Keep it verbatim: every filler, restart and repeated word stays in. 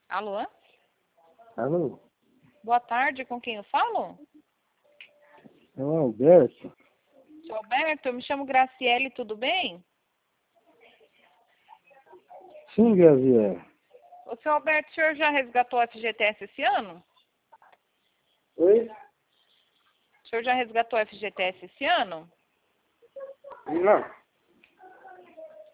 Alô? Alô? Boa tarde, com quem eu falo? É o Alberto. Seu Alberto, eu me chamo Graciele, tudo bem? Sim, Gabriel. O seu Alberto, o senhor já resgatou a F G T S esse ano? Oi? O senhor já resgatou a F G T S esse ano? Não.